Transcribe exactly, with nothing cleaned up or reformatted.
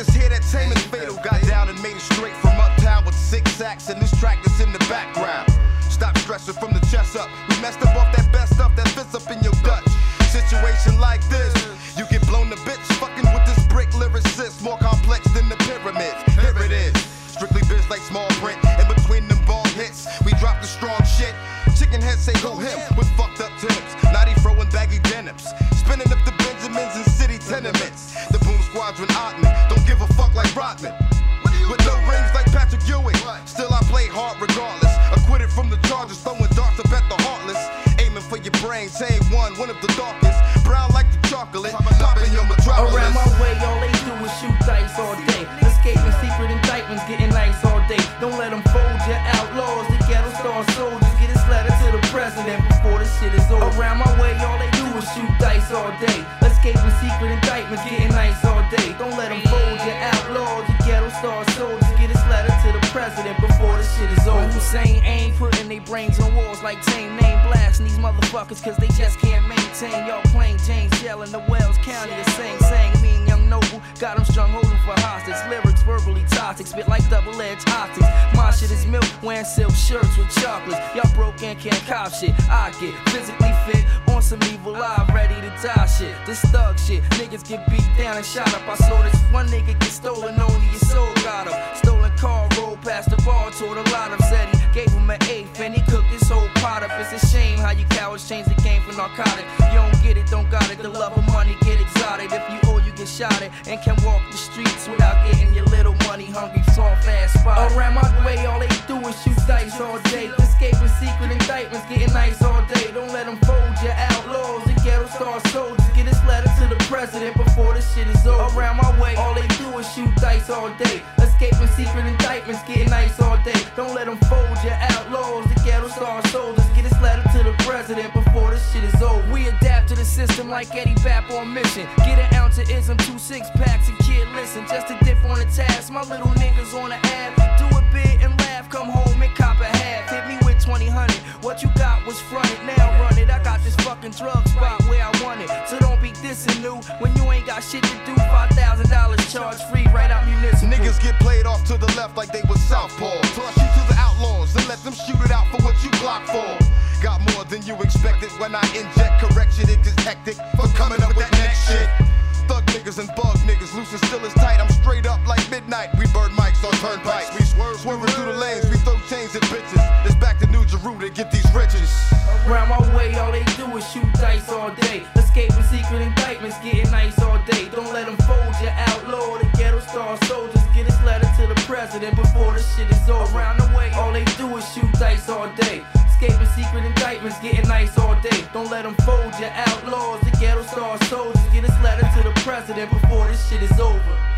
niggas hear that Taman's fatal. Got down and made it straight from uptown with six sacks and this track that's in the background. Stop stressing from the chest up. We messed up off that best stuff that fits up in your Dutch. Situation like this, you get blown to bits. Fucking with this brick lyricist, more complex than the pyramids. Here it is, strictly biz like small print. In between them ball hits, we drop the strong shit. Chicken heads say go him with fucked up tips. Naughty throwing baggy denims, spinning up the Benjamins in city tenements. The boom squadron Ottman, don't give a fuck like Rodman. With no rings like Patrick Ewing, still I play hard regardless. Acquitted from the charges, throwing darts up at the heartless. Aiming for your brain, saying one, one of the darkest. Brown like the chocolate, popping your metropolis. Around my way, all they do is shoot dice all day. Escaping secret indictments, getting nice all day. Don't let them fold your outlaws. The ghetto star soldiers get this letter to the president before the shit is over. Around my way, all they do is shoot dice all day. Escaping secret indictments, getting nice all day. Don't let them fold your outlaws. The ghetto star soldiers get this letter to the president before the shit is over. Hussein ain't putting their brains on walls like tame name blasting these motherfuckers cause they just can't maintain. Y'all plain James Shell in the Wells County is saying, saying me and Young Noble got them strung holding for hostage. Lyrics verbally toxic, spit like double-edged optics. My shit is milk, wearing silk shirts with chocolates. Y'all broke and can't cop shit. I get physically fit on some evil eye, ready to die shit. This thug shit, niggas get beat down and shot up. I saw this one nigga get stolen, only his soul got him. Stolen car, rolled past the bar, told a lot of said he gave him an eighth and he cooked this whole pot up. It's a shame how you cowards change the game for narcotic. You don't get it, don't got it. The love of money get exotic. If you owe, you get shot at and can walk the streets without getting your little money hungry, soft fast spot. Around my way, all they do is shoot dice all day. Escaping secret indictments, getting nice all day. Don't let them fold your outlaws. The ghetto star soldiers get this letter to the president before the shit is over. Around my way, all they do is shoot dice all day. Escaping secret indictments, getting nice all day. Don't let them fold your outlaws. The ghetto star soldiers get this letter to the president before the shit is over. We adapt to the system like Eddie Bap on mission. Get an ounce of ism, two six packs, and kid listen. Just to dip on the task, my little niggas on the app. Do it big and laugh, come home and cop a half. Hit me with twenty hundred, what you got was fronted, now run it. I got this fucking drug spot where I want it. So don't be dissing new when you ain't got shit to do. Five thousand dollars charge free, right out municipal. Niggas get played off to the left like they was southpaw. Toss you to the outlaws and let them shoot it out for what you block for. Got more than you expected when I inject correction. It gets hectic for coming up with that next shit. Thug niggas and bug niggas, loose and still as tight. I'm straight up like midnight. We burn mics on turnpikes. We swerve, swerving through the lanes. We throw chains at bitches. It's back to New Jeru to get these riches. Around my way, all they do is shoot dice all day. Escaping secret indictments, getting nice all day. Don't let them fold your outlaw. The ghetto star soldiers get this letter to the president before the shit is over. Around the way, all they do is shoot dice all day. Escaping secret indictments, getting nice all day. Don't let them fold your outlaws. The ghetto star soldiers get this letter to the president before this shit is over.